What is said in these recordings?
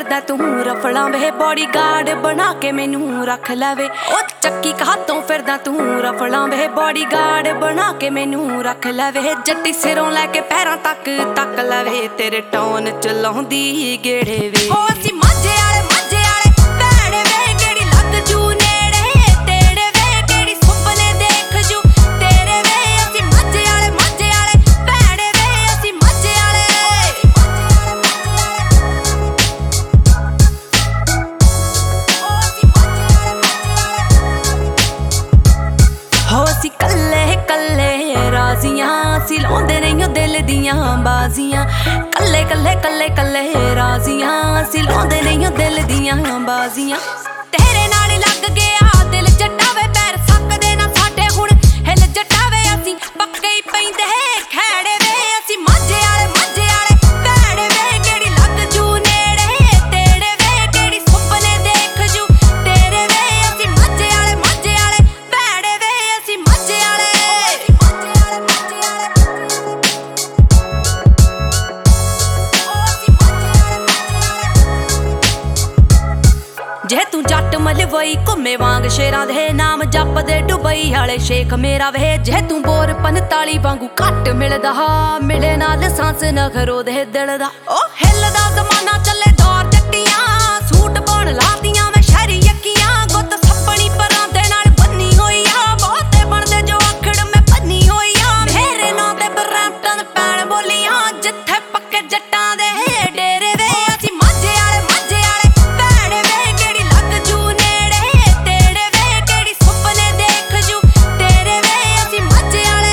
ਫਿਰਦਾ ਤੂੰ ਰਫਲਾਂ ਵੇ ਬੋਡੀਗਾਰਡ ਬਣਾ ਕੇ ਮੈਨੂੰ ਰੱਖ ਲਵੇ ਉਹ ਚੱਕੀ ਕਾਤੋਂ ਫਿਰਦਾ ਤੂੰ ਰਫਲਾਂ ਵੇ ਬੋਡੀਗਾਰਡ ਬਣਾ ਕੇ ਮੈਨੂੰ ਰੱਖ ਲਵੇ ਜੱਟੀ ਸਿਰੋਂ ਲੈ ਕੇ ਪੈਰਾਂ ਤੱਕ ਤੱਕ ਲਵੇ ਤੇਰੇ ਟੌਨ ਚਲਾਉਂਦੀ ਗੇੜੇ ਵੇ ਉਹ ਅਸੀਂ ਮਾਝੇ ਵਾਲੇ ਭੈੜੇ ਵੇ ਕਿਹੜੀ ਲੱਗ ਜੂ ਨੇੜੇ ਤੇਰੇ ਵੇ ਕਿਹੜੀ ਸੁਪਨੇ ਦੇਖ ਜੂ ਤੇਰੇ ਵੇ ਅਸੀਂ ਮਾਝੇ ਵਾਲੇ ਭੈੜੇ ਵੇ ਅਸੀਂ ਮਾਝੇ ਵਾਲੇ ਹੋ ਅਸੀਂ ਕੱਲੇ ਕੱਲੇ ਰਾਜ਼ੀਆਂ ਅਸੀਂ ਲਾਉਂਦੇ ਨਹੀਂ ਉਹ ਦਿਲ ਦੀਆਂ ਬਾਜ਼ੀਆਂ ਕੱਲੇ ਕੱਲੇ ਕੱਲੇ ਕੱਲੇ ਰਾਜ਼ੀਆਂ ਅਸੀਂ ਲਾਉਂਦੇ ਨਹੀਂ ਉਹ ਦਿਲ ਦੀਆਂ ਬਾਜ਼ੀਆਂ ਤੇਰੇ ਨਾਲ ਲੱਗ ਗਿਆ ਦਿਲ ਜੱਟਾ ਵੇ ਪੈਰ ਸਕਦੇ ਨਾ ਸਾਡੇ ਹੁਣ ਹਿੱਲ ਜੱਟਾ ਵੇ ਅਸੀਂ ਪੱਕੇ ਹੀ ਪੈਂਦੇ ਖੈੜੇ ਵੇ ਅਸੀਂ ਮਾਝੇ ਵਾਲੇ ਭੈੜੇ ਵੇ ਕਿਹੜੀ ਲੱਗ ਜੂ ਨੇੜੇ ਤੇਰੇ ਵੇ ਕਿਹੜੀ ਸੁਪਨੇ ਦੇਖ ਜੂ ਤੇਰੇ ਵੇ ਅਸੀਂ ਮਾਝੇ ਵਾਲੇ ਭੈੜੇ ਵੇ ਅਸੀਂ ਮਾਝੇ ਵਾਲੇ ਜੇ ਤੂੰ ਜੱਟ ਮਲਵਈ ਘੁੰਮੇ ਵਾਂਗ ਸ਼ੇਰਾਂ ਦੇ ਨਾਮ ਜਪਦੇ ਡੁਬਈ ਵਾਲੇ ਸ਼ੇਖ ਮੇਰਾ ਵੇ ਜੇ ਤੂੰ ਬੋਰ 45 ਵਾਂਗੂ ਘੱਟ ਮਿਲਦਾ ਮਿਲੇ ਨਾਲ ਸਾਂਸ ਨਖਰੋ ਦੇ ਦਿਲ ਦਾ ਉਹ ਹਿੱਲਦਾ ਜ਼ਮਾਨਾ ਚੱਲੇ ਦੌਰ ਜੱਟੀਆਂ ਸੂਟ ਪਾਉਣ ਲਾਤੀਆਂ ਮੈਂ ਸ਼ਹਿਰੀ ਯੱਕੀਆਂ ਗੁੱਤ ਸੱਪਣੀ ਪਰਾਂ ਦੇ ਨਾਲ ਬੰਨੀ ਹੋਈ ਆ ਬਹੁਤੇ ਬਣਦੇ ਜੋ ਆਖੜ ਮੈਂ ਬੰਨੀ ਹੋਈ ਆ ਮੇਰੇ ਨਾਂ ਤੇ ਬਰੈਂਪਟਨ ਪੈਣ ਬੋਲੀਆਂ ਜਿੱਥੇ ਪੱਕੇ ਜੱਟਾਂ ਦੇ ਡੇਰੇ ਵੇ ਅਸੀਂ ਮਾਝੇ ਵਾਲੇ ਭੈੜੇ ਵੇ ਕਿਹੜੀ ਲੱਗ ਜੂ ਨੇੜੇ ਤੇਰੇ ਵੇ ਕਿਹੜੀ ਸੁਪਨੇ ਦੇਖ ਜੂ ਤੇਰੇ ਵੇ ਅਸੀਂ ਮਾਝੇ ਵਾਲੇ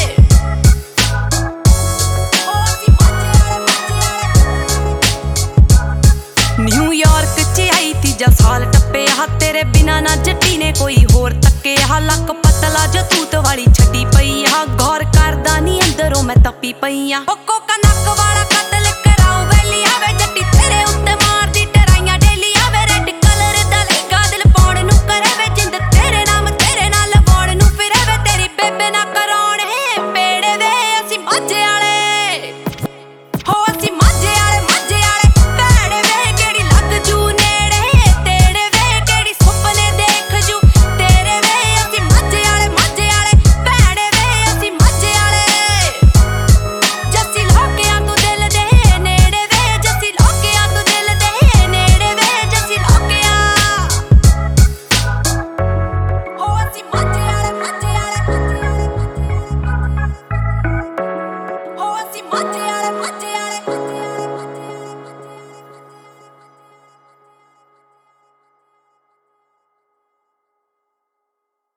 ਨਿਊਯਾਰਕ ਚ ਆਈ ਤੀਜਾ ਸਾਲ ਟੱਪਿਆ ਤੇਰੇ ਬਿਨਾ ਨਾ ਜੱਟੀ ਨੇ ਕੋਈ ਹੋਰ ਤੱਕਿਆ ਲੱਕ ਪਤਲਾ ਜੋ ਤੂਤ ਵਾਲੀ ਛੱਡੀ ਪਈ ਆ ਗੌਰ ਕਰਦਾ ਨੀ ਅੰਦਰੋਂ ਮੈਂ ਤੱਪੀ ਪਈ ਆ ਕੋਕਾ ਨੱਕ ਵਾਲਾ ਕਤਲ